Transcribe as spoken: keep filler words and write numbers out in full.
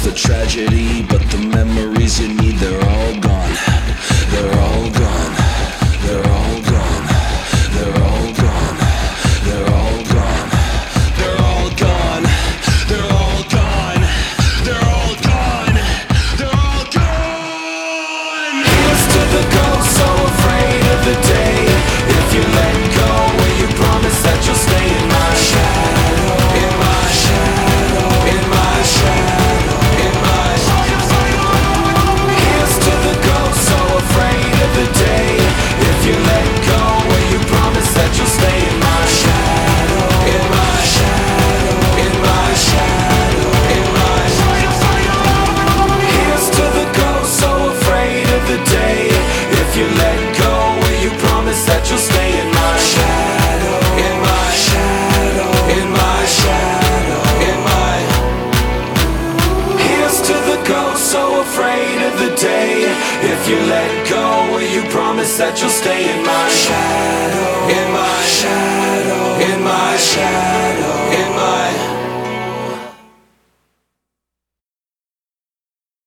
a tragedy, but the memories you need, they're all gone. They're all gone. They're all gone. They're all gone. They're all gone. They're all gone. They're all gone. They're all gone. They're all gone. Here's to the ghost so afraid of the day. If you let go, will you promise that you'll stay in my shadow? In my shadow. In my shadow. In my shadow. Here's to the ghost so afraid of the day. If you let go, will you promise that you'll stay in my shadow? In my shadow. In my shadow. In my shadow. Here's to the ghost so afraid of the day. If you let go, will you promise that you'll stay in my shadow? In my shadow. In my shadow. In my. Here's to the ghost so afraid of the day. If you let go, will you promise that you'll stay in my shadow? In my shadow. In my shadow.